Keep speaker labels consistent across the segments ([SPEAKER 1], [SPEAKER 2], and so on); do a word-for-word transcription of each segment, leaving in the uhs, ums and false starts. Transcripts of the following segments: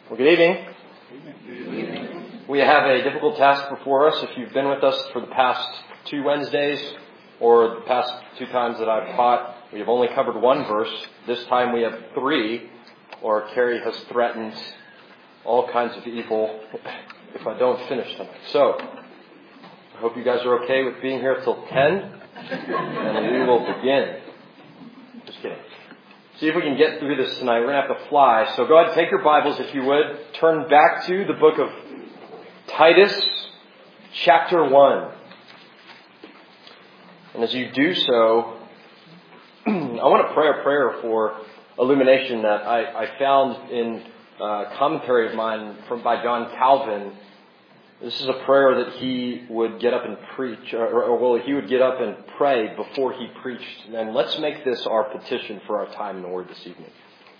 [SPEAKER 1] Well, good evening. We have a difficult task before us. If you've been with us for the past two Wednesdays or the past two times that I've taught, we have only covered one verse. This time we have three, or Carrie has threatened all kinds of evil if I don't finish tonight. So, I hope you guys are okay with being here till ten, and we will begin. Just kidding. See if we can get through this tonight. We're going to have to fly. So go ahead and take your Bibles, if you would. Turn back to the book of Titus, chapter one. And as you do so, I want to pray a prayer for illumination that I, I found in a commentary of mine from by John Calvin. This is a prayer that he would get up and preach, or, or well, he would get up and pray before he preached. And let's make this our petition for our time in the Word this evening.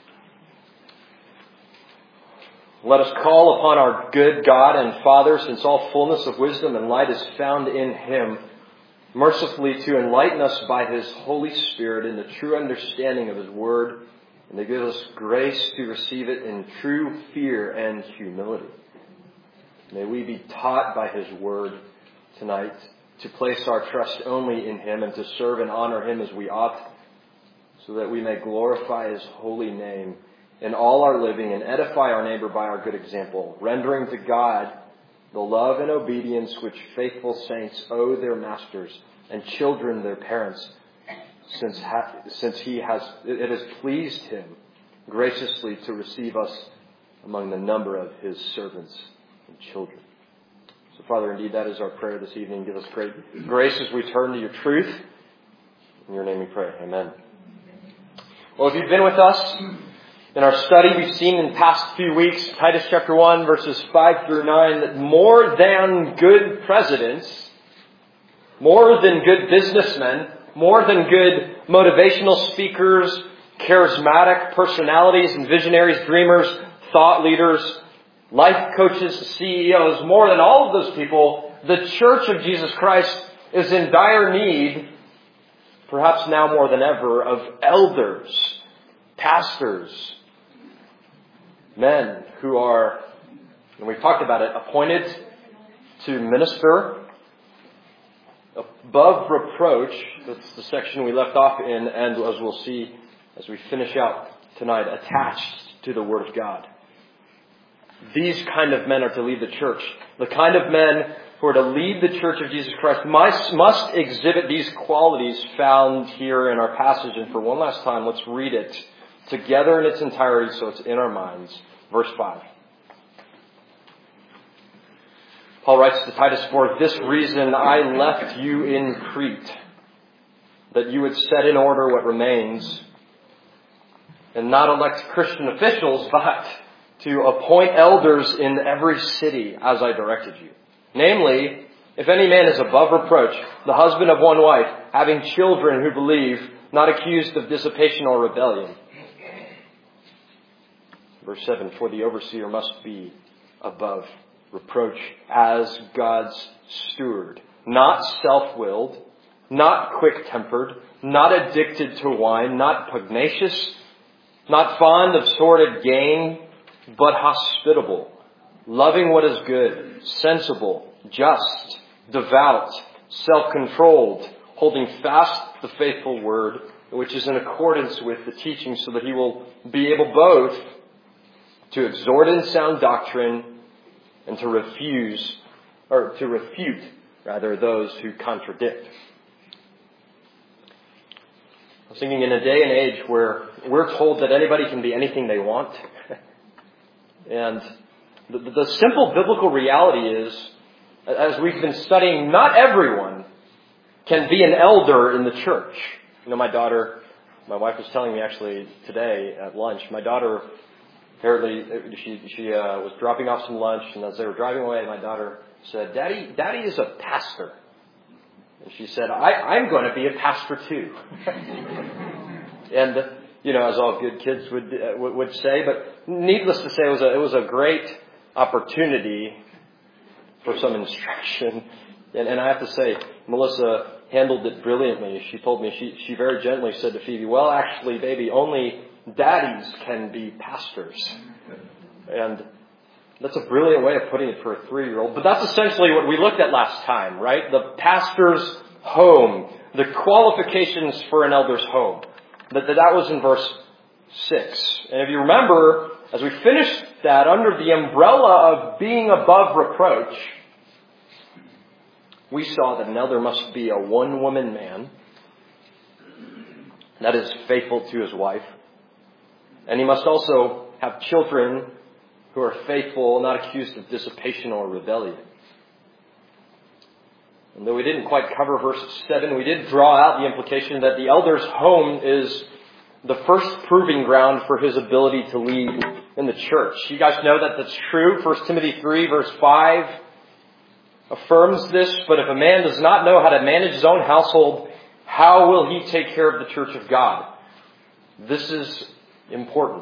[SPEAKER 1] Let us call upon our good God and Father, since all fullness of wisdom and light is found in Him, mercifully to enlighten us by His Holy Spirit in the true understanding of His Word, and to give us grace to receive it in true fear and humility. May we be taught by His Word tonight to place our trust only in Him and to serve and honor Him as we ought, so that we may glorify His holy name in all our living and edify our neighbor by our good example, rendering to God the love and obedience which faithful saints owe their masters and children their parents, since ha- since He has it has pleased Him graciously to receive us among the number of His servants and children. So, Father, indeed, that is our prayer this evening. Give us great grace as we turn to your truth. In your name we pray. Amen. Well, if you've been with us in our study, we've seen in the past few weeks, Titus chapter one, verses five through nine, that more than good presidents, more than good businessmen, more than good motivational speakers, charismatic personalities and visionaries, dreamers, thought leaders, life coaches, C E Os, more than all of those people, the Church of Jesus Christ is in dire need, perhaps now more than ever, of elders, pastors, men who are, and we've talked about it, appointed to minister above reproach. That's the section we left off in, and as we'll see as we finish out tonight, attached to the Word of God. These kind of men are to lead the church. The kind of men who are to lead the Church of Jesus Christ must, must exhibit these qualities found here in our passage. And for one last time, let's read it together in its entirety so it's in our minds. Verse five. Paul writes to Titus, "For this reason I left you in Crete, that you would set in order what remains, and not elect Christian officials, but to appoint elders in every city as I directed you. Namely, if any man is above reproach, the husband of one wife, having children who believe, not accused of dissipation or rebellion." Verse seven, "For the overseer must be above reproach as God's steward, not self-willed, not quick-tempered, not addicted to wine, not pugnacious, not fond of sordid gain, but hospitable, loving what is good, sensible, just, devout, self-controlled, holding fast the faithful word, which is in accordance with the teaching, so that he will be able both to exhort in sound doctrine and to refuse, or to refute, rather, those who contradict." I was thinking, in a day and age where we're told that anybody can be anything they want, and the, the simple biblical reality is, as we've been studying, not everyone can be an elder in the church. You know, my daughter, my wife was telling me actually today at lunch, my daughter, apparently she she uh, was dropping off some lunch, and as they were driving away, my daughter said, Daddy, Daddy is a pastor. And she said, I, I'm going to be a pastor too. And you know, as all good kids would uh, would say, but needless to say, it was a it was a great opportunity for some instruction. And, and I have to say, Melissa handled it brilliantly. She told me, she she very gently said to Phoebe, "Well, actually, baby, only daddies can be pastors." And that's a brilliant way of putting it for a three-year-old. But that's essentially what we looked at last time, right? The pastor's home. The qualifications for an elder's home. That, that was in verse six. And if you remember, as we finished that under the umbrella of being above reproach, we saw that an elder must be a one-woman man. That is faithful to his wife. And he must also have children who are faithful, not accused of dissipation or rebellion. And though we didn't quite cover verse seven, we did draw out the implication that the elder's home is the first proving ground for his ability to lead in the church. You guys know that that's true. First Timothy three verse five affirms this. But if a man does not know how to manage his own household, how will he take care of the church of God? This is important.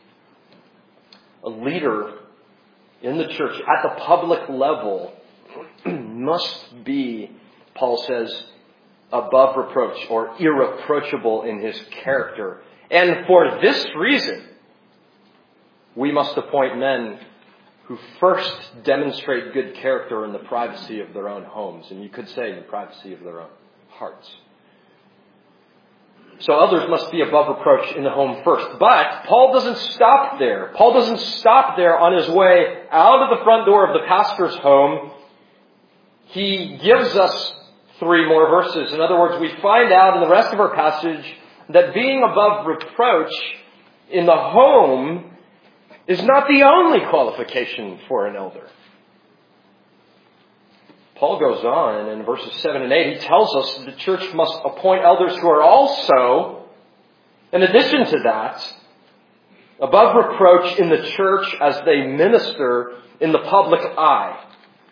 [SPEAKER 1] A leader in the church at the public level must be, Paul says, above reproach or irreproachable in his character. And for this reason, we must appoint men who first demonstrate good character in the privacy of their own homes. And you could say in the privacy of their own hearts. So others must be above reproach in the home first. But Paul doesn't stop there. Paul doesn't stop there on his way out of the front door of the pastor's home. He gives us three more verses. In other words, we find out in the rest of our passage that being above reproach in the home is not the only qualification for an elder. Paul goes on in verses seven and eight. He tells us that the church must appoint elders who are also, in addition to that, above reproach in the church as they minister in the public eye.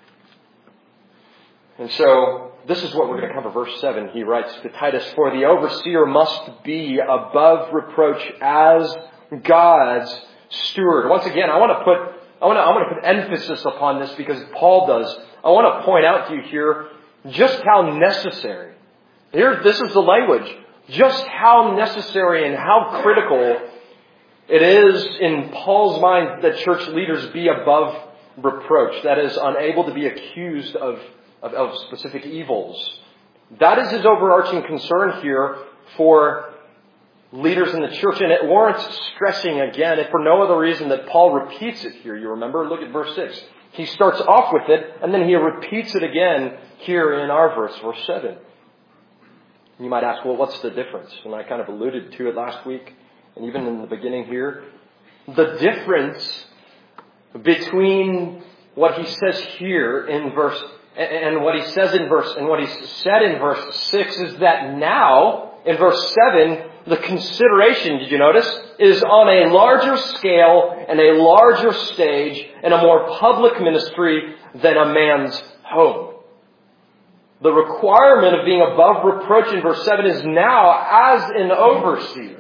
[SPEAKER 1] And so, this is what we're going to cover. Verse seven, he writes to Titus, "For the overseer must be above reproach as God's steward." Once again, I want to put I want to, I want to put emphasis upon this because Paul does. I want to point out to you here just how necessary. Here, this is the language. Just how necessary and how critical it is in Paul's mind that church leaders be above reproach. That is, unable to be accused of, of, of specific evils. That is his overarching concern here for leaders in the church, and it warrants stressing again, if for no other reason that Paul repeats it here. You remember? Look at verse six. He starts off with it, and then he repeats it again here in our verse, verse seven. You might ask, well, what's the difference? And I kind of alluded to it last week, and even in the beginning here. The difference between what he says here in verse, and what he says in verse, and what he said in verse six is that now, in verse seven, the consideration, did you notice, is on a larger scale and a larger stage and a more public ministry than a man's home. The requirement of being above reproach in verse seven is now as an overseer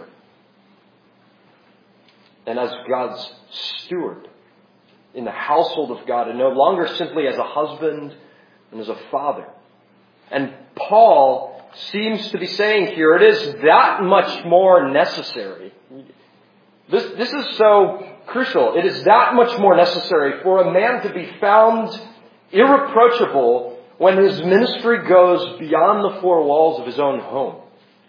[SPEAKER 1] and as God's steward in the household of God, and no longer simply as a husband and as a father. And Paul seems to be saying here, it is that much more necessary. This, this is so crucial. It is that much more necessary for a man to be found irreproachable when his ministry goes beyond the four walls of his own home.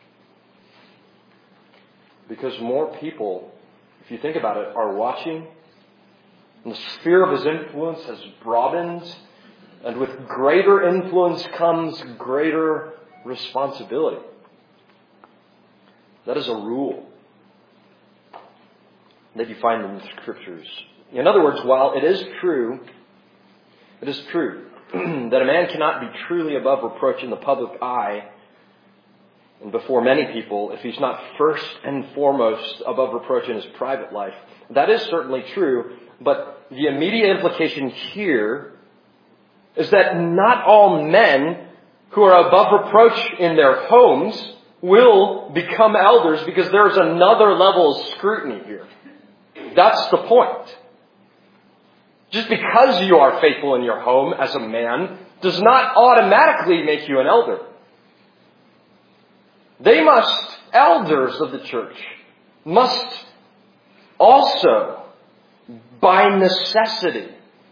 [SPEAKER 1] Because more people, if you think about it, are watching. And the sphere of his influence has broadened. And with greater influence comes greater responsibility. That is a rule that you find in the Scriptures. In other words, while it is true, it is true that a man cannot be truly above reproach in the public eye and before many people if he's not first and foremost above reproach in his private life. That is certainly true, but the immediate implication here is that not all men who are above reproach in their homes will become elders, because there's another level of scrutiny here. That's the point. Just because you are faithful in your home as a man does not automatically make you an elder. They must, elders of the church, must also by necessity,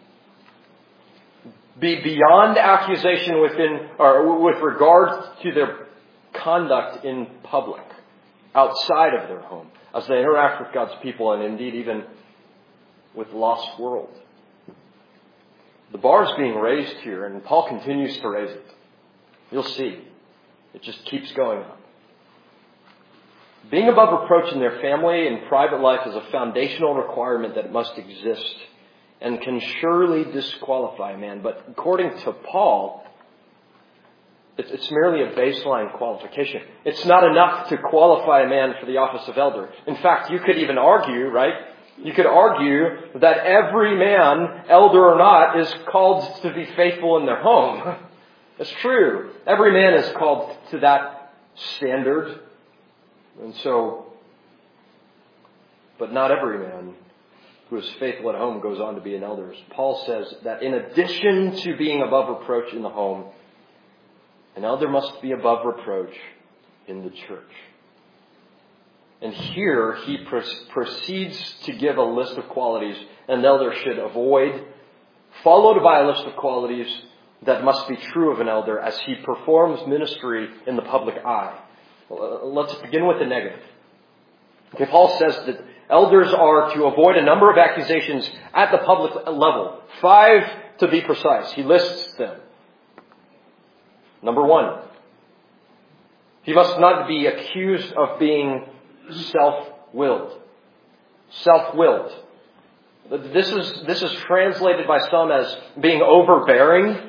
[SPEAKER 1] be beyond accusation within, or with regard to their conduct in public, outside of their home, as they interact with God's people and indeed even with the lost world. The bar is being raised here, and Paul continues to raise it. You'll see. It just keeps going up. Being above reproach in their family and private life is a foundational requirement that must exist and can surely disqualify a man. But according to Paul, it's merely a baseline qualification. It's not enough to qualify a man for the office of elder. In fact, you could even argue, right? You could argue that every man, elder or not, is called to be faithful in their home. It's true. Every man is called to that standard. And so, but not every man who is faithful at home goes on to be an elder. Paul says that in addition to being above reproach in the home, an elder must be above reproach in the church. And here he proceeds to give a list of qualities an elder should avoid, followed by a list of qualities that must be true of an elder as he performs ministry in the public eye. Let's begin with the negative. Okay, Paul says that elders are to avoid a number of accusations at the public level. Five to be precise. He lists them. Number one, he must not be accused of being self-willed. Self-willed. This is, this is translated by some as being overbearing.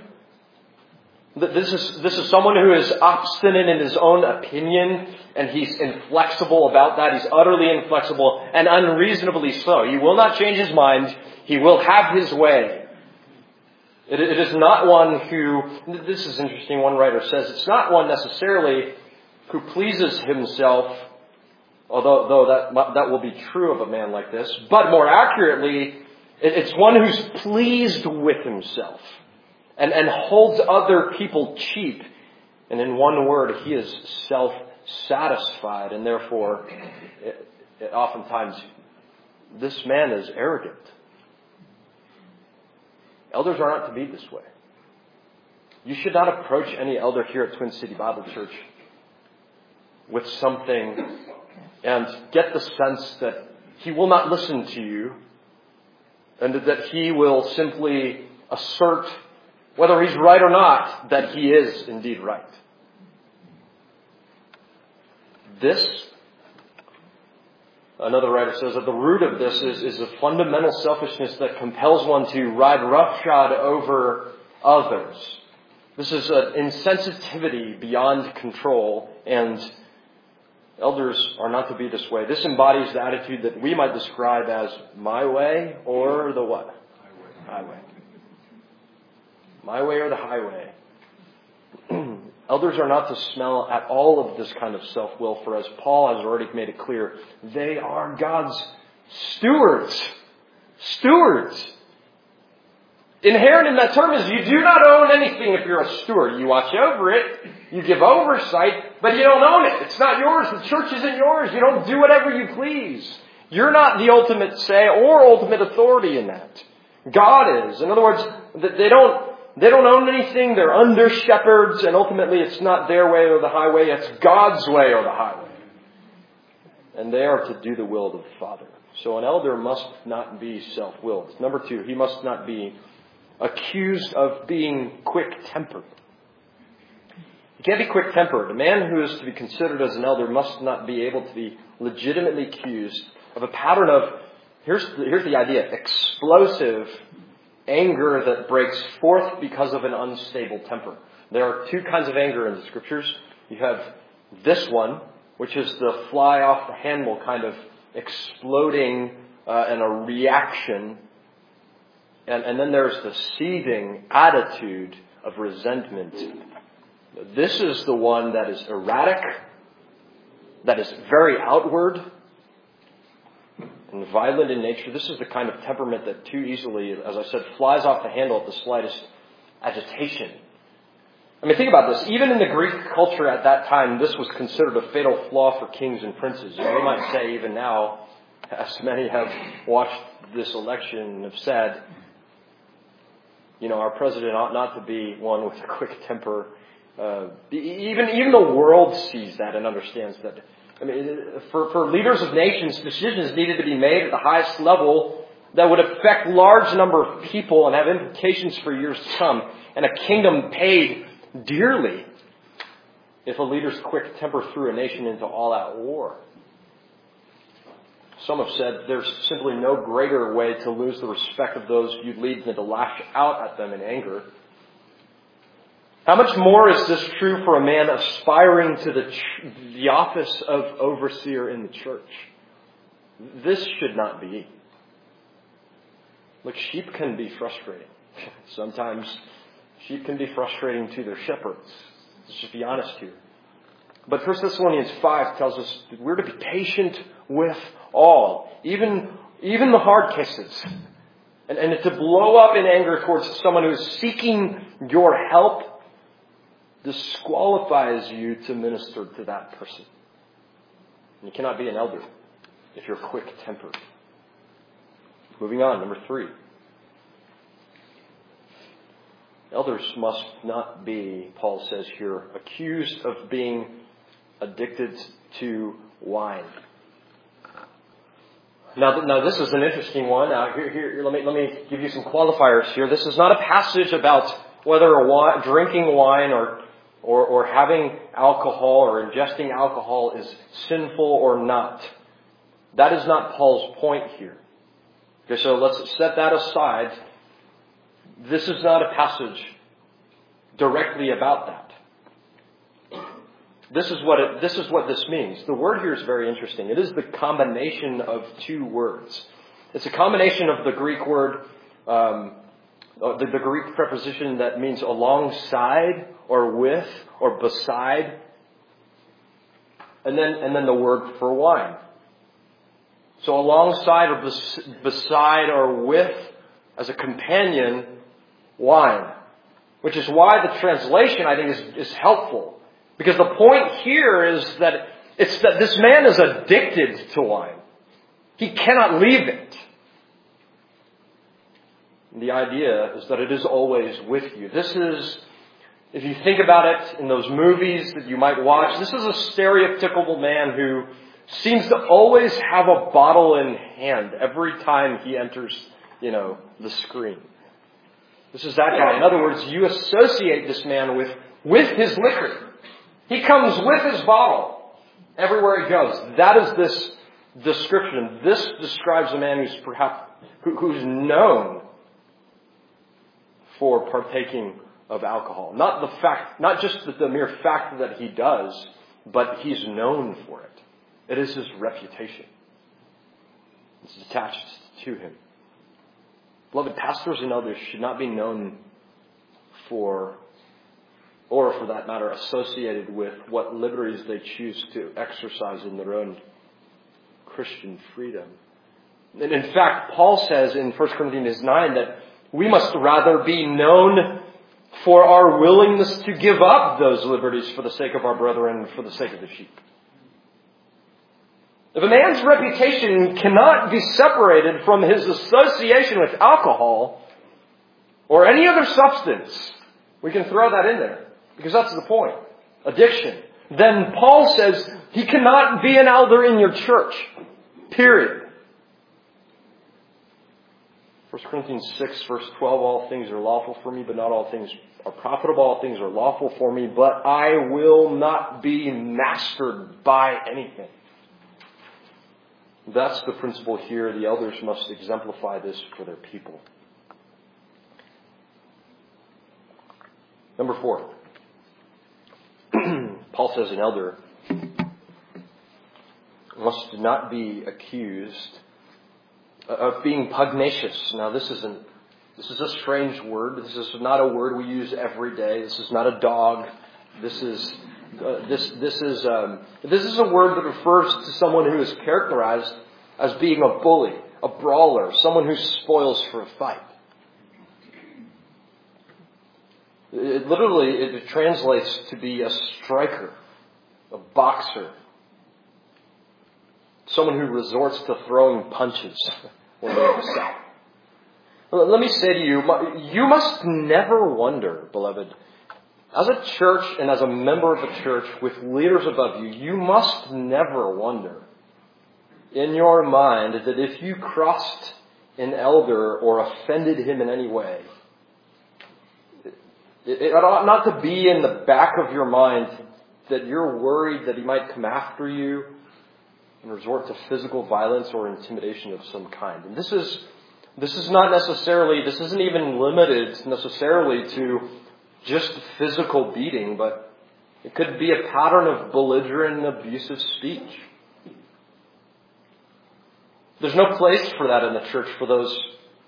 [SPEAKER 1] This is, this is someone who is obstinate in his own opinion, and he's inflexible about that. He's utterly inflexible and unreasonably so. He will not change his mind. He will have his way. It, it is not one who, this is interesting, one writer says, it's not one necessarily who pleases himself, although though that, that will be true of a man like this, but more accurately, it, it's one who's pleased with himself. And, and holds other people cheap. And in one word, he is self-satisfied. And therefore, it, it oftentimes, this man is arrogant. Elders are not to be this way. You should not approach any elder here at Twin City Bible Church with something and get the sense that he will not listen to you and that he will simply assert, whether he's right or not, that he is indeed right. This, another writer says that the root of this is, is a fundamental selfishness that compels one to ride roughshod over others. This is an insensitivity beyond control, and elders are not to be this way. This embodies the attitude that we might describe as my way or the what? Highway. Highway. My way or the highway. Elders are not to smell at all of this kind of self-will, for as Paul has already made it clear, they are God's stewards. Stewards. Inherent in that term is you do not own anything if you're a steward. You watch over it, you give oversight, but you don't own it. It's not yours. The church isn't yours. You don't do whatever you please. You're not the ultimate say or ultimate authority in that. God is. In other words, they don't They don't own anything. They're under shepherds, and ultimately it's not their way or the highway. It's God's way or the highway. And they are to do the will of the Father. So an elder must not be self-willed. Number two, he must not be accused of being quick-tempered. He can't be quick-tempered. A man who is to be considered as an elder must not be able to be legitimately accused of a pattern of, here's the, here's the idea, explosive anger that breaks forth because of an unstable temper. There are two kinds of anger in the Scriptures. You have this one, which is the fly off the handle kind of exploding uh, and a reaction. And, and then there's the seething attitude of resentment. This is the one that is erratic, that is very outward, and violent in nature. This is the kind of temperament that too easily, as I said, flies off the handle at the slightest agitation. I mean, think about this. Even in the Greek culture at that time, this was considered a fatal flaw for kings and princes. And we might say even now, as many have watched this election and have said, you know, our president ought not to be one with a quick temper. Uh, even even the world sees that and understands that. I mean, for, for leaders of nations, decisions needed to be made at the highest level that would affect large number of people and have implications for years to come, and a kingdom paid dearly if a leader's quick temper threw a nation into all-out war. Some have said there's simply no greater way to lose the respect of those you lead than to lash out at them in anger. How much more is this true for a man aspiring to the, the office of overseer in the church? This should not be. Look, sheep can be frustrating. Sometimes sheep can be frustrating to their shepherds. Let's just be honest here. But First Thessalonians five tells us that we're to be patient with all, even, even the hard cases. And, and to blow up in anger towards someone who is seeking your help disqualifies you to minister to that person. You cannot be an elder if you're quick-tempered. Moving on, number three. Elders must not be, Paul says here, accused of being addicted to wine. Now, now this is an interesting one. Now, here, here, let me let me give you some qualifiers here. This is not a passage about whether a wine, drinking wine or, or or having alcohol or ingesting alcohol is sinful or not. That is not Paul's point here. Okay, so let's set that aside. This is not a passage directly about that. This is what it, this is what this means. The word here is very interesting. It is the combination of two words. It's a combination of the Greek word, um, the, the Greek preposition that means alongside or with or beside, and then and then the word for wine. So alongside or bes, beside or with, as a companion, wine. Which is why the translation, I think, is, is helpful. Because the point here is that it's that this man is addicted to wine. He cannot leave it. And the idea is that it is always with you. This is, if you think about it in those movies that you might watch, this is a stereotypical man who seems to always have a bottle in hand every time he enters, you know, the screen. This is that guy. In other words, you associate this man with, with his liquor. He comes with his bottle everywhere he goes. That is this description. This describes a man who's perhaps who, who's known for partaking of alcohol. Not the fact, not just the, the mere fact that he does, but he's known for it. It is his reputation. It's attached to him. Beloved, pastors and others should not be known for, or for that matter, associated with what liberties they choose to exercise in their own Christian freedom. And in fact, Paul says in First Corinthians nine that we must rather be known for our willingness to give up those liberties for the sake of our brethren and for the sake of the sheep. If a man's reputation cannot be separated from his association with alcohol or any other substance, we can throw that in there because that's the point. Addiction. Then Paul says he cannot be an elder in your church. Period. First Corinthians six verse twelve, all things are lawful for me, but not all things are profitable. All things are lawful for me, but I will not be mastered by anything. That's the principle here. The elders must exemplify this for their people. Number four. Paul says an elder must not be accused of being pugnacious. Now this isn't, this is a strange word. This is not a word we use every day. This is not a dog. This is Uh, this this is um, this is a word that refers to someone who is characterized as being a bully, a brawler, someone who spoils for a fight. It literally it translates to be a striker, a boxer. someone who resorts to throwing punches when they're upset. Let me say to you, you must never wonder, beloved, as a church and as a member of a church with leaders above you, you must never wonder in your mind that if you crossed an elder or offended him in any way, it, it ought not to be in the back of your mind that you're worried that he might come after you and resort to physical violence or intimidation of some kind. And this is this is not necessarily, this isn't even limited necessarily to just physical beating, but it could be a pattern of belligerent and abusive speech. There's no place for that in the church for those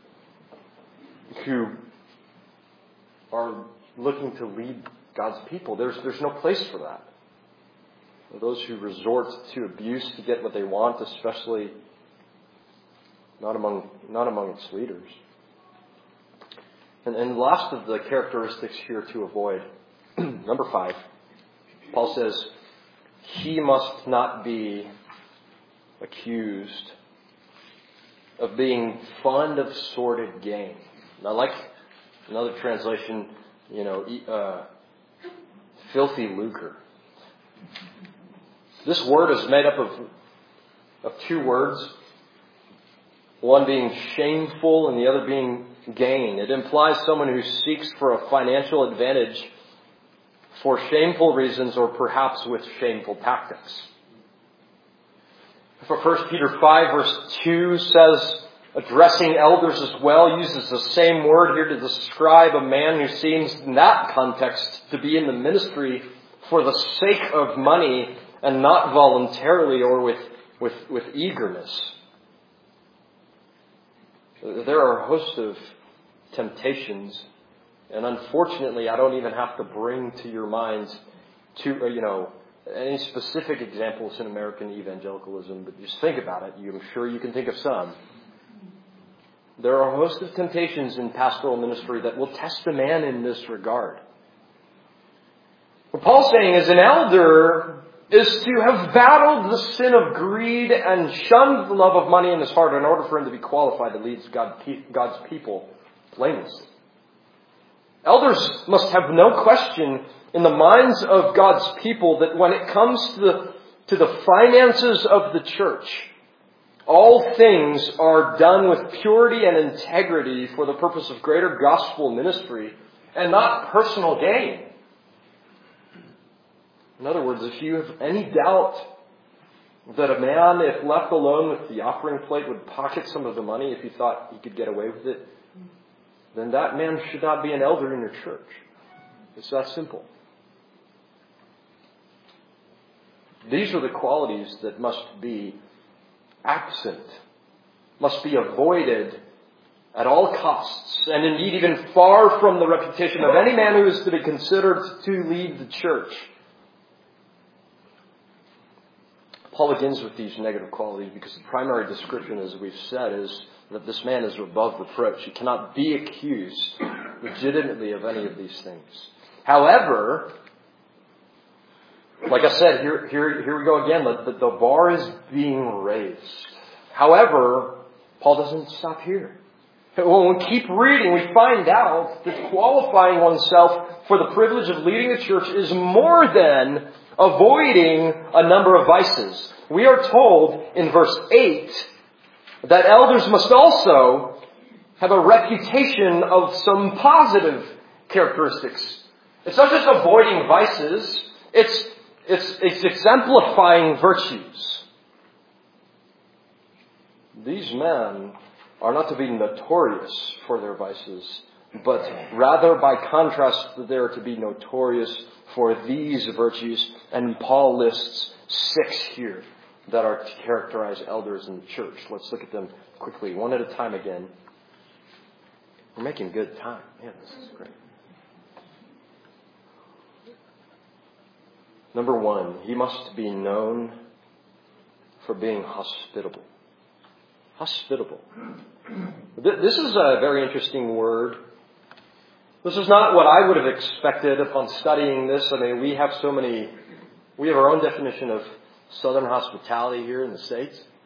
[SPEAKER 1] who are looking to lead God's people. There's, there's no place for that. For those who resort to abuse to get what they want, especially not among, not among its leaders. And, and last of the characteristics here to avoid, number five, Paul says, he must not be accused of being fond of sordid gain. Now, like another translation, you know, uh, filthy lucre. This word is made up of, of two words, one being shameful and the other being gain. It implies someone who seeks for a financial advantage for shameful reasons or perhaps with shameful tactics. For First Peter five verse two says, addressing elders as well, uses the same word here to describe a man who seems in that context to be in the ministry for the sake of money and not voluntarily or with, with, with eagerness. There are a host of temptations, and unfortunately I don't even have to bring to your minds to, you know, any specific examples in American evangelicalism, but just think about it. I'm sure you can think of some. There are a host of temptations in pastoral ministry that will test a man in this regard. What Paul's saying is an elder is to have battled the sin of greed and shunned the love of money in his heart in order for him to be qualified to lead God, God's people blamelessly. Elders must have no question in the minds of God's people that when it comes to the, to the finances of the church, all things are done with purity and integrity for the purpose of greater gospel ministry and not personal gain. In other words, if you have any doubt that a man, if left alone with the offering plate, would pocket some of the money if he thought he could get away with it, then that man should not be an elder in your church. It's that simple. These are the qualities that must be absent, must be avoided at all costs, and indeed even far from the reputation of any man who is to be considered to lead the church. Paul begins with these negative qualities because the primary description, as we've said, is that this man is above reproach. He cannot be accused legitimately of any of these things. However, like I said, here, here, here we go again. The, the bar is being raised. However, Paul doesn't stop here. When we keep reading, we find out that qualifying oneself for the privilege of leading a church is more than avoiding a number of vices. We are told in verse eight that elders must also have a reputation of some positive characteristics. It's not just avoiding vices, it's, it's, it's exemplifying virtues. These men are not to be notorious for their vices, but rather by contrast they are to be notorious for these virtues. And Paul lists six here that are to characterize elders in the church. Let's look at them quickly, one at a time again. We're making good time. Yeah, this is great. Number one, he must be known for being hospitable. Hospitable. This is a very interesting word. This is not what I would have expected upon studying this. I mean, we have so many, we have our own definition of Southern hospitality here in the States.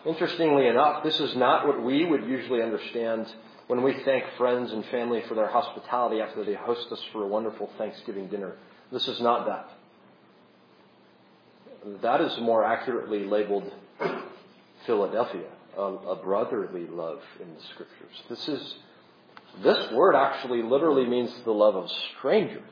[SPEAKER 1] Interestingly enough, this is not what we would usually understand when we thank friends and family for their hospitality after they host us for a wonderful Thanksgiving dinner. This is not that. That is more accurately labeled Philadelphia, a, a brotherly love in the Scriptures. This is this word actually literally means the love of strangers.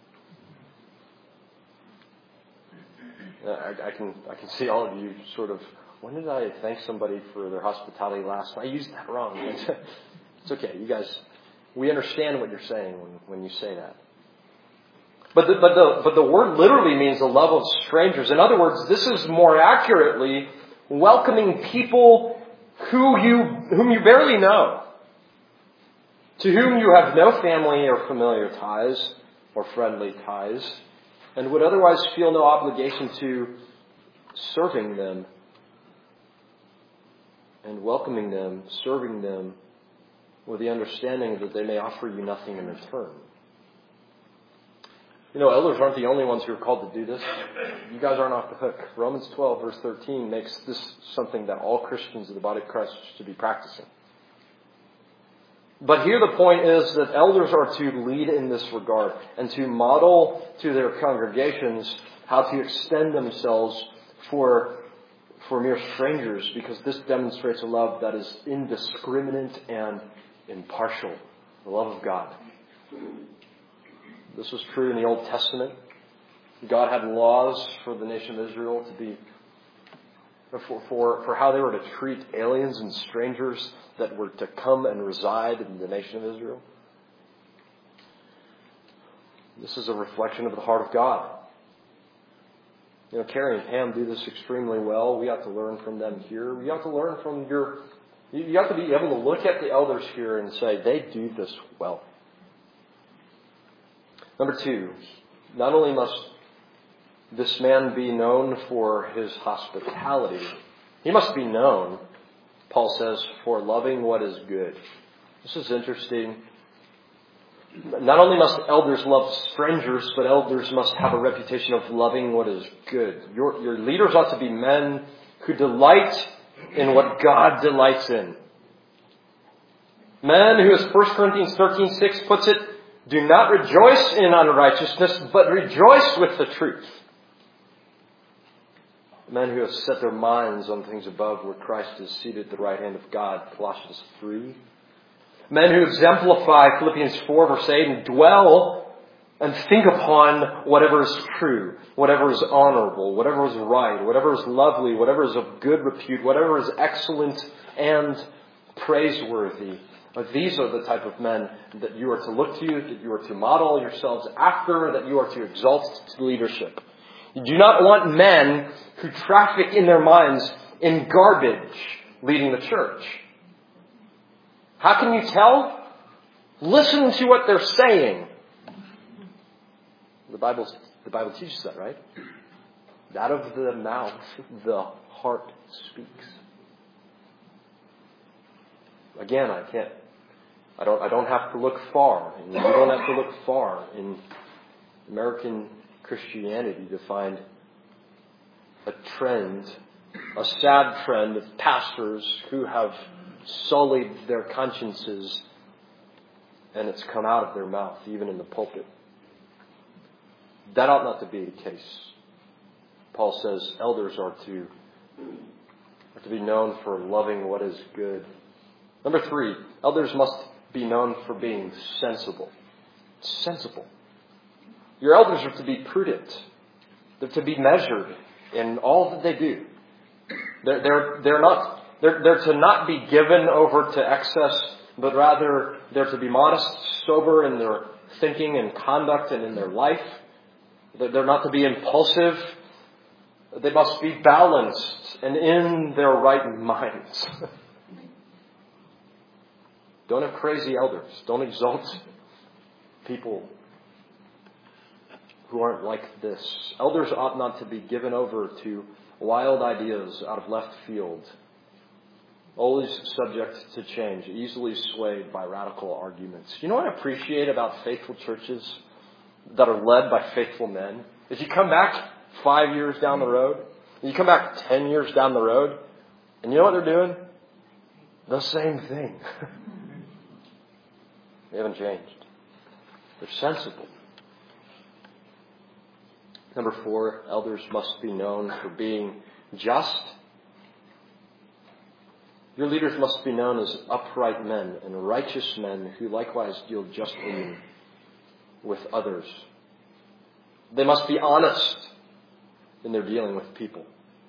[SPEAKER 1] I, I can I can see all of you sort of, when did I thank somebody for their hospitality last? I used that wrong. It's okay, you guys. We understand what you're saying when, when you say that. But the, but the but the word literally means the love of strangers. In other words, this is more accurately welcoming people who you whom you barely know, to whom you have no family or familiar ties or friendly ties, and would otherwise feel no obligation to serving them and welcoming them, serving them with the understanding that they may offer you nothing in return. You know, elders aren't the only ones who are called to do this. You guys aren't off the hook. Romans twelve, verse thirteen, makes this something that all Christians of the body of Christ should be practicing. But here the point is that elders are to lead in this regard and to model to their congregations how to extend themselves for, for mere strangers, because this demonstrates a love that is indiscriminate and impartial, the love of God. This was true in the Old Testament. God had laws for the nation of Israel to be for, for, for how they were to treat aliens and strangers that were to come and reside in the nation of Israel. This is a reflection of the heart of God. You know, Carrie and Pam do this extremely well. We have to learn from them here. We have to learn from your... You have to be able to look at the elders here and say, they do this well. Number two, not only must this man be known for his hospitality, he must be known, Paul says, for loving what is good. This is interesting. Not only must elders love strangers, but elders must have a reputation of loving what is good. Your, your leaders ought to be men who delight in what God delights in. Men who, as First Corinthians thirteen six puts it, do not rejoice in unrighteousness, but rejoice with the truth. Men who have set their minds on things above, where Christ is seated at the right hand of God, Colossians three. Men who exemplify Philippians four verse eight and dwell and think upon whatever is true, whatever is honorable, whatever is right, whatever is lovely, whatever is of good repute, whatever is excellent and praiseworthy. These are the type of men that you are to look to, that you are to model yourselves after, that you are to exalt to leadership. You do not want men who traffic in their minds in garbage leading the church. How can you tell? Listen to what they're saying. The Bible, the Bible teaches that, right? Out of the mouth, the heart speaks. Again, I can't. I don't. I don't have to look far, and you don't have to look far in American Christianity to find a trend, a sad trend of pastors who have sullied their consciences, and it's come out of their mouth, even in the pulpit. That ought not to be the case. Paul says elders are to are to be known for loving what is good. Number three, elders must be known for being sensible. Sensible. Your elders are to be prudent. They're to be measured in all that they do. They're, they're, they're not, they're, they're to not be given over to excess, but rather they're to be modest, sober in their thinking and conduct and in their life. They're not to be impulsive. They must be balanced and in their right minds. Don't have crazy elders. Don't exalt people who aren't like this. Elders ought not to be given over to wild ideas out of left field, always subject to change, easily swayed by radical arguments. You know what I appreciate about faithful churches that are led by faithful men? If you come back five years down the road, you come back ten years down the road, And you know what they're doing? The same thing. They haven't changed. They're sensible. Number four, elders must be known for being just. Your leaders must be known as upright men and righteous men who likewise deal justly with others. They must be honest in their dealing with people.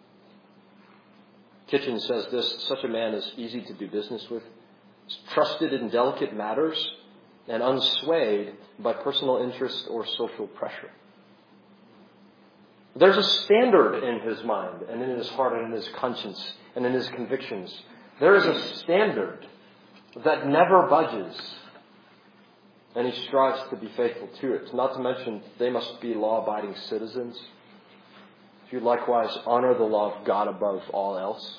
[SPEAKER 1] Kitchen says this: such a man is easy to do business with, is trusted in delicate matters, and unswayed by personal interest or social pressure. There's a standard in his mind and in his heart and in his conscience and in his convictions. There is a standard that never budges, and he strives to be faithful to it. Not to mention, they must be law-abiding citizens who likewise honor the law of God above all else.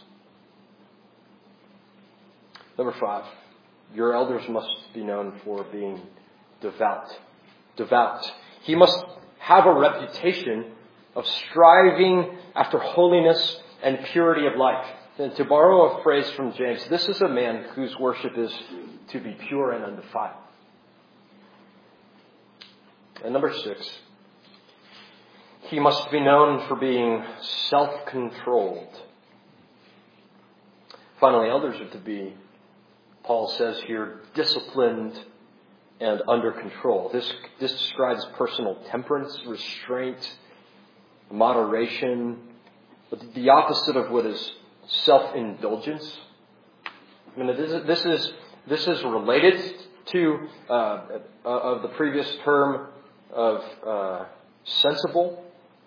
[SPEAKER 1] Number five, your elders must be known for being devout. Devout. He must have a reputation of striving after holiness and purity of life. And to borrow a phrase from James, this is a man whose worship is to be pure and undefiled. And number six, he must be known for being self-controlled. Finally, elders are to be, Paul says here, disciplined and under control. This, this describes personal temperance, restraint, moderation, but the opposite of what is self-indulgence. I mean, this is this is, this is related to uh, of the previous term of uh, sensible,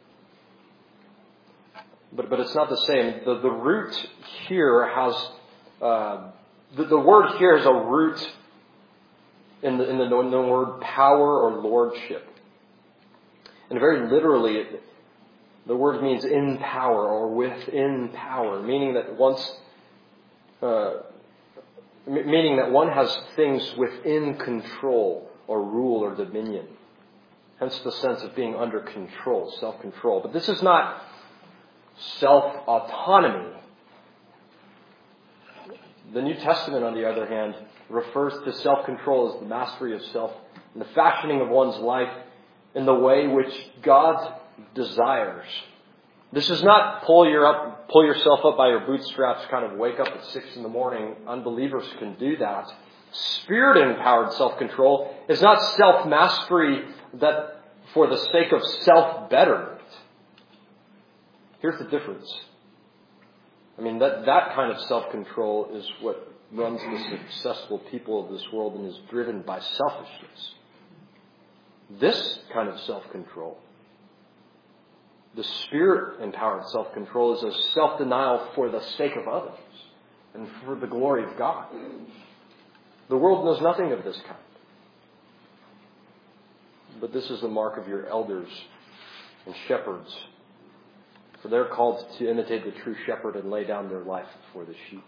[SPEAKER 1] but but it's not the same. The the root here has uh, the, the word here is a root in the in the, in the word power or lordship, and very literally, it, the word means in power or within power, meaning that once, uh, m- meaning that one has things within control or rule or dominion. Hence the sense of being under control, self-control. But this is not self-autonomy. The New Testament, on the other hand, refers to self-control as the mastery of self and the fashioning of one's life in the way which God desires. This is not pull your up, pull yourself up by your bootstraps, kind of wake up at six in the morning. Unbelievers can do that. Spirit-empowered self-control is not self-mastery that for the sake of self-betterment. Here's the difference. I mean, that, that kind of self-control is what runs the successful people of this world and is driven by selfishness. This kind of self-control, the Spirit-empowered self-control, is a self-denial for the sake of others and for the glory of God. The world knows nothing of this kind. But this is the mark of your elders and shepherds, for they're called to imitate the true shepherd and lay down their life for the sheep.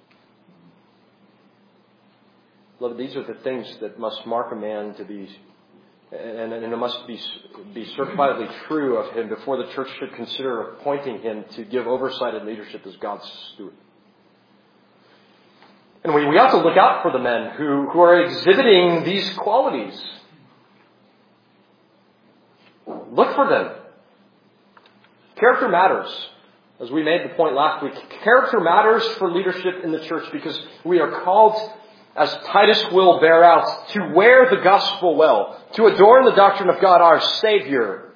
[SPEAKER 1] Beloved, these are the things that must mark a man to be, and, and it must be, be certifiably true of him before the church should consider appointing him to give oversight and leadership as God's steward. And we, we ought to look out for the men who, who are exhibiting these qualities. Look for them. Character matters. As we made the point last week, character matters for leadership in the church because we are called, as Titus will bear out, to wear the gospel well, to adorn the doctrine of God our Savior.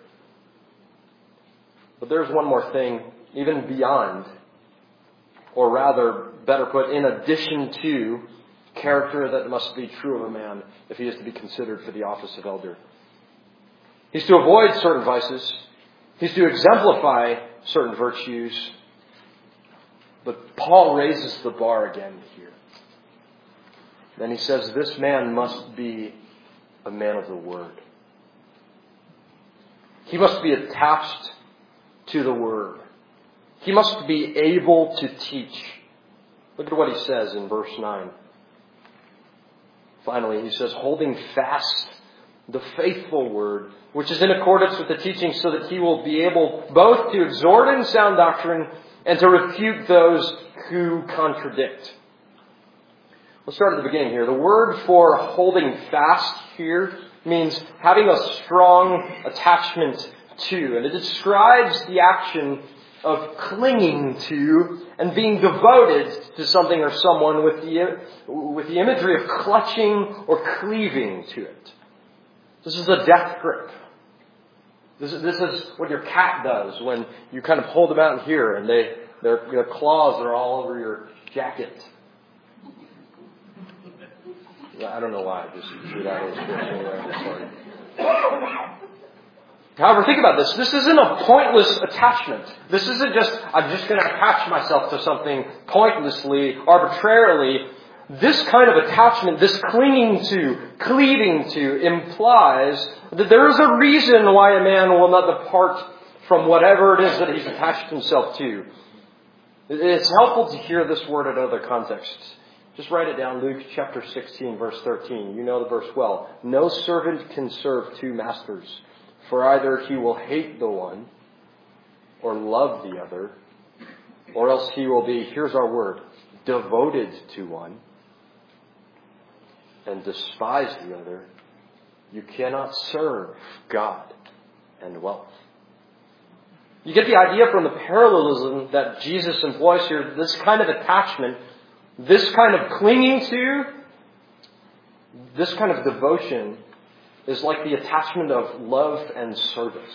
[SPEAKER 1] But there's one more thing, even beyond, or rather, better put, in addition to character that must be true of a man if he is to be considered for the office of elder. He's to avoid certain vices. He's to exemplify certain virtues. But Paul raises the bar again here. Then he says, this man must be a man of the word. He must be attached to the word. He must be able to teach. Look at what he says in verse nine. Finally, he says, holding fast the faithful word, which is in accordance with the teaching, so that he will be able both to exhort in sound doctrine and to refute those who contradict. Let's start at the beginning here. The word for holding fast here means having a strong attachment to, and it describes the action of clinging to and being devoted to something or someone with the, with the imagery of clutching or cleaving to it. This is a death grip. This is, this is what your cat does when you kind of hold them out in here and they, their, their claws are all over your jacket. I don't know why I just threw that illustration there. Sorry. However, think about this. This isn't a pointless attachment. This isn't just, I'm just going to attach myself to something pointlessly, arbitrarily. This kind of attachment, this clinging to, cleaving to, implies that there is a reason why a man will not depart from whatever it is that he's attached himself to. It's helpful to hear this word in other contexts. Just write it down, Luke chapter sixteen, verse thirteen. You know the verse well. No servant can serve two masters, for either he will hate the one or love the other, or else he will be, here's our word, devoted to one and despise the other. You cannot serve God and wealth. You get the idea from the parallelism that Jesus employs here, this kind of attachment, this kind of clinging to, this kind of devotion is like the attachment of love and service.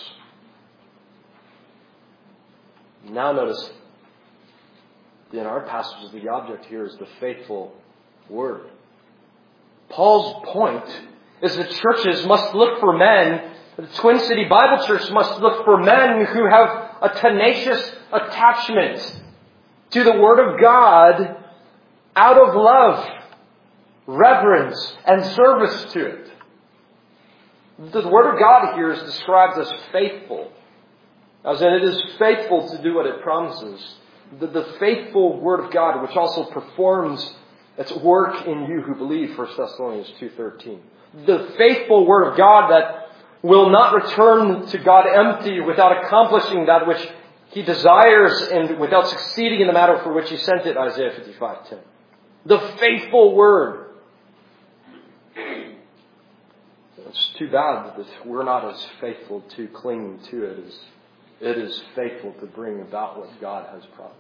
[SPEAKER 1] Now notice, in our passage, the object here is the faithful word. Paul's point is that churches must look for men, the Twin City Bible Church must look for men who have a tenacious attachment to the Word of God out of love, reverence, and service to it. The Word of God here is described as faithful, as in it is faithful to do what it promises. The, the faithful Word of God, which also performs its work in you who believe, First Thessalonians two thirteen. The faithful Word of God that will not return to God empty without accomplishing that which He desires and without succeeding in the matter for which He sent it, Isaiah fifty-five ten. The faithful Word. It's too bad that we're not as faithful to clinging to it as it is faithful to bring about what God has promised.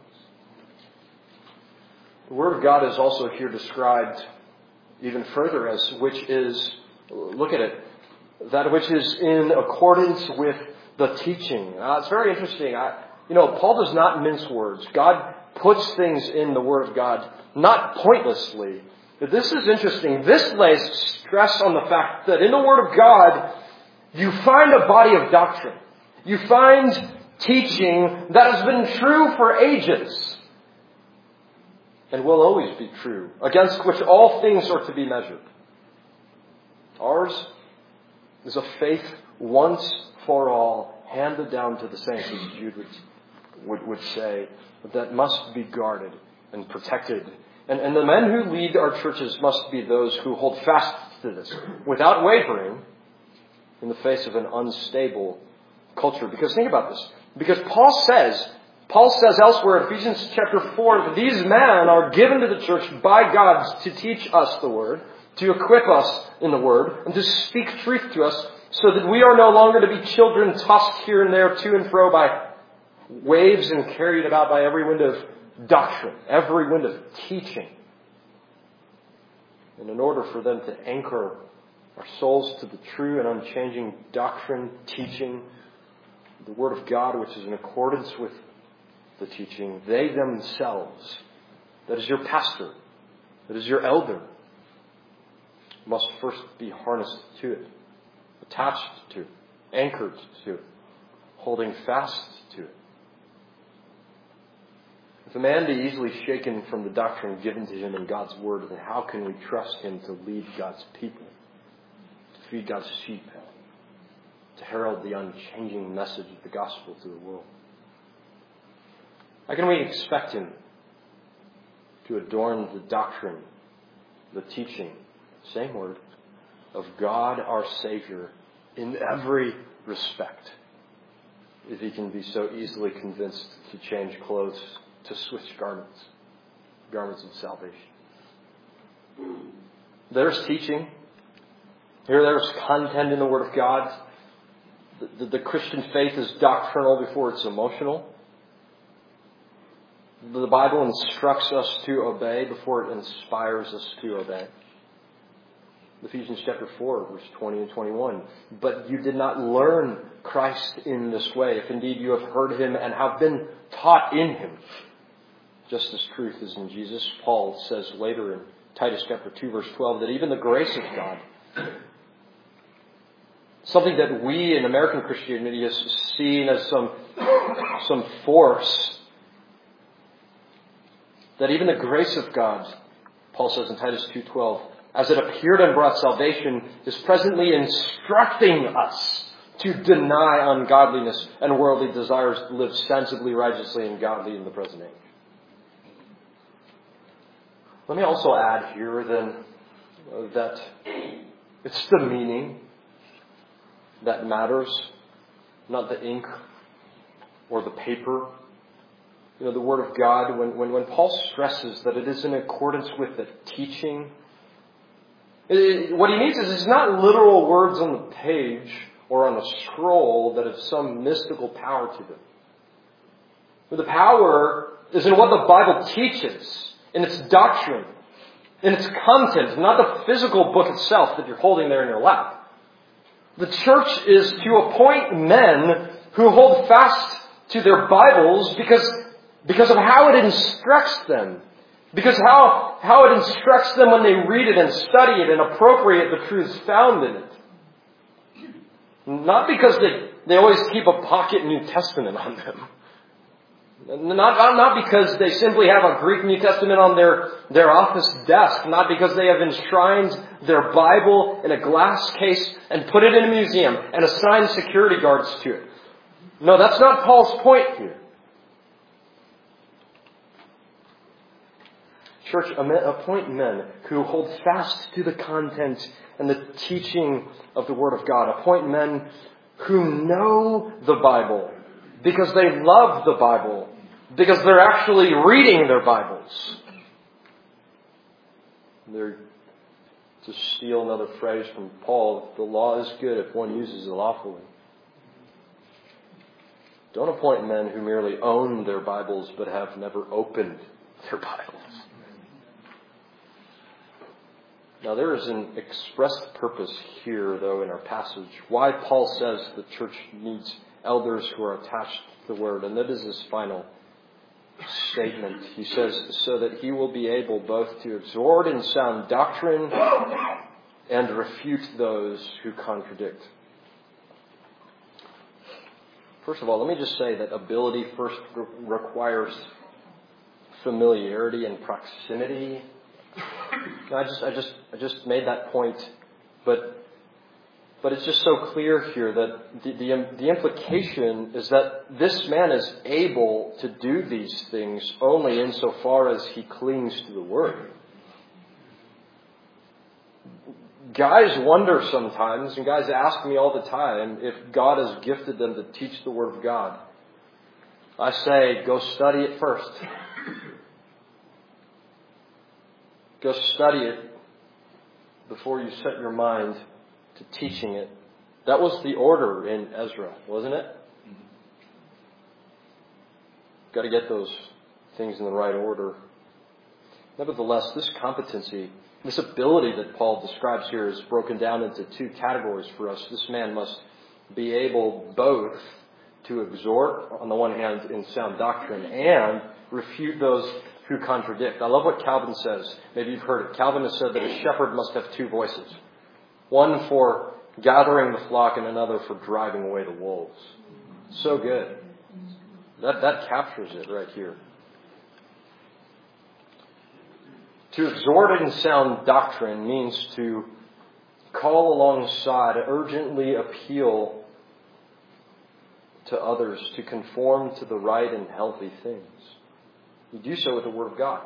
[SPEAKER 1] The Word of God is also here described even further as which is, look at it, that which is in accordance with the teaching. Uh, it's very interesting. I, you know, Paul does not mince words. God puts things in the Word of God, not pointlessly. But this is interesting. This lays stress on the fact that in the Word of God, you find a body of doctrine. You find teaching that has been true for ages and will always be true, against which all things are to be measured. Ours is a faith once for all, handed down to the saints, as Jude would, would, would say, that must be guarded and protected. And, and the men who lead our churches must be those who hold fast to this, without wavering, in the face of an unstable culture. Because think about this. Because Paul says, Paul says elsewhere in Ephesians chapter four, that these men are given to the church by God to teach us the Word, to equip us in the Word, and to speak truth to us, so that we are no longer to be children tossed here and there to and fro by waves and carried about by every wind of doctrine, every wind of teaching. And in order for them to anchor our souls to the true and unchanging doctrine, teaching, the Word of God, which is in accordance with the teaching, they themselves, that is your pastor, that is your elder, must first be harnessed to it, attached to it, anchored to it, holding fast to it. If a man be easily shaken from the doctrine given to him in God's Word, then how can we trust him to lead God's people, to feed God's sheep, to herald the unchanging message of the gospel to the world? How can we expect him to adorn the doctrine, the teaching, same word, of God our Savior in every respect? if he can be so easily convinced to change clothes, to switch garments, garments of salvation. There's teaching. Here there's content in the Word of God. The, the, the Christian faith is doctrinal before it's emotional. The Bible instructs us to obey before it inspires us to obey. Ephesians chapter four, verse twenty and twenty-one. But you did not learn Christ in this way, if indeed you have heard him and have been taught in him. Just as truth is in Jesus. Paul says later in Titus chapter two, verse twelve, that even the grace of God, something that we in American Christianity has seen as some, some force, that even the grace of God, Paul says in Titus two twelve, as it appeared and brought salvation, is presently instructing us to deny ungodliness and worldly desires, to live sensibly, righteously, and godly in the present age. Let me also add here then uh, that it's the meaning that matters, not the ink or the paper. You know, the Word of God, when, when, when Paul stresses that it is in accordance with the teaching, it, what he means is it's not literal words on the page or on a scroll that have some mystical power to them. But the power is in what the Bible teaches, in its doctrine, in its content, not the physical book itself that you're holding there in your lap. The church is to appoint men who hold fast to their Bibles because, because of how it instructs them. Because how, how it instructs them when they read it and study it and appropriate the truths found in it. Not because they, they always keep a pocket New Testament on them. Not, not, not because they simply have a Greek New Testament on their, their office desk. Not because they have enshrined their Bible in a glass case and put it in a museum and assigned security guards to it. No, that's not Paul's point here. Church, appoint men who hold fast to the content and the teaching of the Word of God. Appoint men who know the Bible because they love the Bible, because they're actually reading their Bibles. They're, to steal another phrase from Paul, the law is good if one uses it lawfully. Don't appoint men who merely own their Bibles but have never opened their Bibles. Now there is an expressed purpose here, though, in our passage. Why Paul says the church needs elders who are attached to the Word. And that is his final statement. He says, so that he will be able both to exhort in sound doctrine and refute those who contradict. First of all, let me just say that ability first re- requires familiarity and proximity. I just, I just, I just made that point, but, but it's just so clear here that the, the, the implication is that this man is able to do these things only insofar as he clings to the Word. Guys wonder sometimes, and guys ask me all the time, if God has gifted them to teach the Word of God. I say, go study it first. Go study it before you set your mind to teaching it. That was the order in Ezra, wasn't it? Mm-hmm. Got to get those things in the right order. Nevertheless, this competency, this ability that Paul describes here is broken down into two categories for us. This man must be able both to exhort, on the one hand, in sound doctrine, and refute those who contradict. I love what Calvin says. Maybe you've heard it. Calvin has said that a shepherd must have two voices. One for gathering the flock and another for driving away the wolves. So good. That, that captures it right here. To exhort in sound doctrine means to call alongside, urgently appeal to others to conform to the right and healthy things. You do so with the Word of God.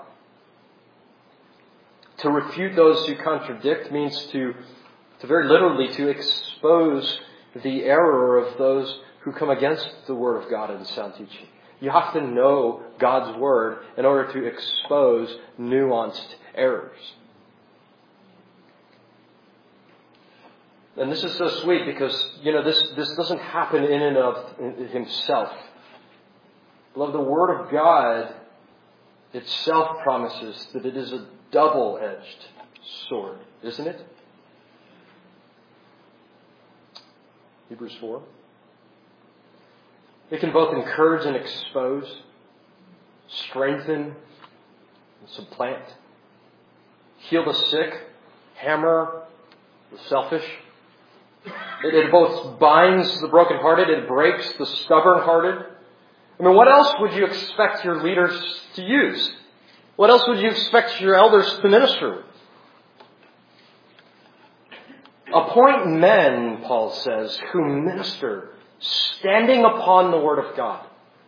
[SPEAKER 1] To refute those who contradict means to, to very literally to expose the error of those who come against the Word of God and sound teaching. You have to know God's Word in order to expose nuanced errors. And this is so sweet because, you know, this, this doesn't happen in and of himself. Beloved, the Word of God itself promises that it is a double-edged sword, isn't it? Hebrews four. It can both encourage and expose, strengthen and supplant, heal the sick, hammer the selfish. It, it both binds the brokenhearted, it breaks the stubborn-hearted. I mean, what else would you expect your leaders to use? What else would you expect your elders to minister with? Appoint men, Paul says, who minister, standing upon the Word of God.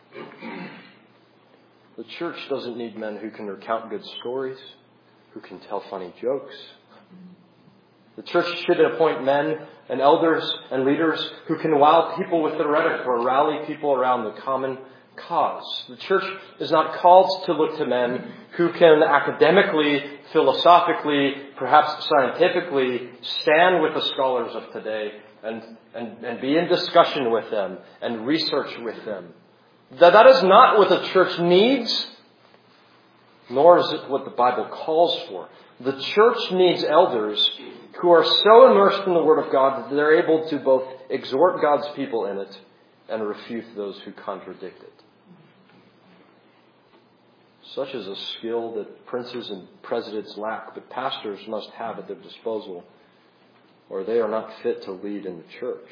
[SPEAKER 1] The church doesn't need men who can recount good stories, who can tell funny jokes. The church should appoint men and elders and leaders who can wow people with their rhetoric or rally people around the common cause. The church is not called to look to men who can academically, philosophically, perhaps scientifically stand with the scholars of today and, and, and be in discussion with them and research with them. That, that is not what the church needs, nor is it what the Bible calls for. The church needs elders who are so immersed in the Word of God that they're able to both exhort God's people in it and refute those who contradict it. Such is a skill that princes and presidents lack, but pastors must have at their disposal, or they are not fit to lead in the church.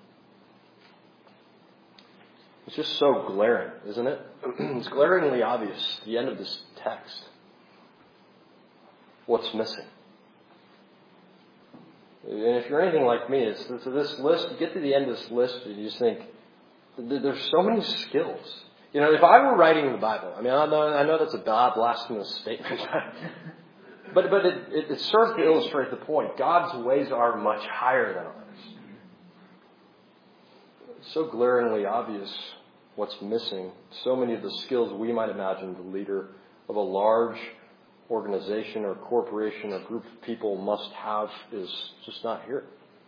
[SPEAKER 1] It's just so glaring, isn't it? It's glaringly obvious, the end of this text. What's missing? And if you're anything like me, it's to this list, you get to the end of this list and you just think, there's so many skills. You know, if I were writing the Bible, I mean, I know, I know that's a bad blasphemous statement, but but it, it, it serves to illustrate the point. God's ways are much higher than ours. It's so glaringly obvious what's missing. So many of the skills we might imagine the leader of a large organization or corporation or group of people must have is just not here.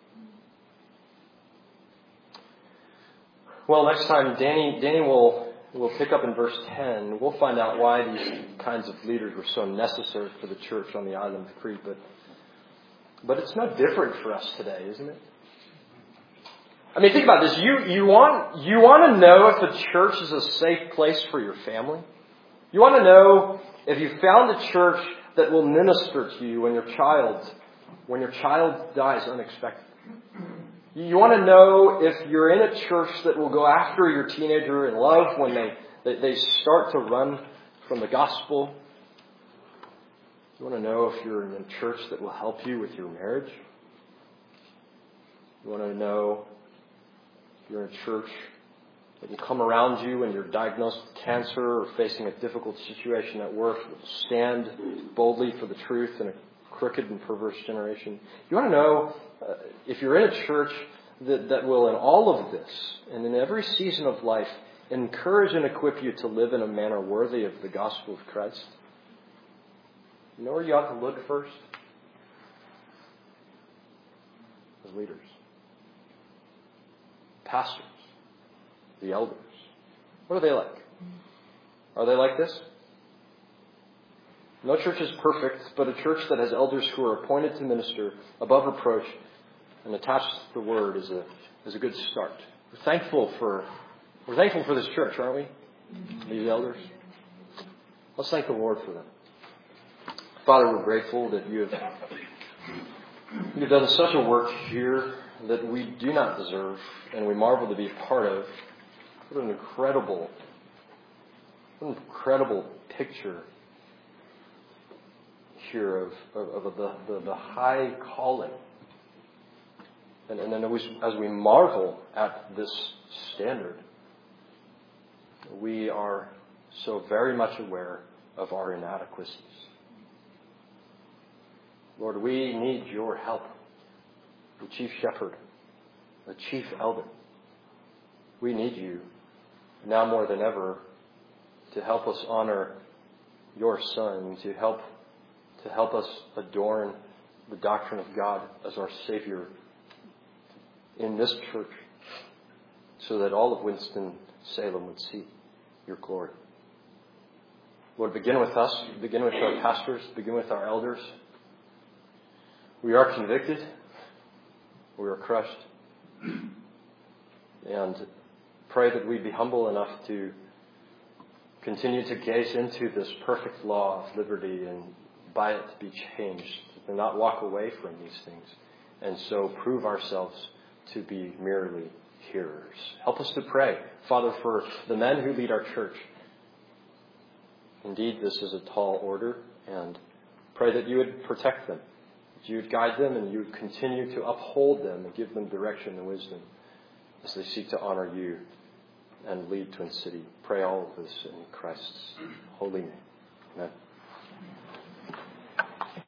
[SPEAKER 1] Well, next time, Danny, Danny will... We'll pick up in verse ten. We'll find out why these kinds of leaders were so necessary for the church on the island of Crete. But, but it's no different for us today, isn't it? I mean, think about this. You, you, want, you want to know if the church is a safe place for your family? You want to know if you found a church that will minister to you when your child, when your child dies unexpectedly? You want to know if you're in a church that will go after your teenager in love when they, they, they start to run from the gospel. You want to know if you're in a church that will help you with your marriage. You want to know if you're in a church that will come around you when you're diagnosed with cancer or facing a difficult situation at work, that will stand boldly for the truth in a crooked and perverse generation. You want to know uh, if you're in a church that, that will, in all of this and in every season of life, encourage and equip you to live in a manner worthy of the gospel of Christ. You know where you ought to look first? As leaders. Pastors. The elders. What are they like? Are they like this? No church is perfect, but a church that has elders who are appointed to minister above reproach and attached to the Word is a is a good start. We're thankful for we're thankful for this church, aren't we? These elders. Let's thank the Lord for them. Father, we're grateful that you have you've done such a work here that we do not deserve, and we marvel to be a part of. What an incredible, what an incredible picture here of, of, of the, the, the high calling. And, and then as, as we marvel at this standard, we are so very much aware of our inadequacies. Lord, we need your help. The chief shepherd, the chief elder. we need you now more than ever to help us honor your Son, to help to help us adorn the doctrine of God as our Savior in this church, so that all of Winston-Salem would see your glory. Lord, begin with us, begin with our pastors, begin with our elders. We are convicted, we are crushed, and pray that we be humble enough to continue to gaze into this perfect law of liberty and by it be changed, and not walk away from these things, and so prove ourselves to be merely hearers. Help us to pray, Father, for the men who lead our church. Indeed, this is a tall order, and pray that you would protect them, that you would guide them, and you would continue to uphold them and give them direction and wisdom as they seek to honor you and lead Twin City. Pray all of this in Christ's holy name. Amen.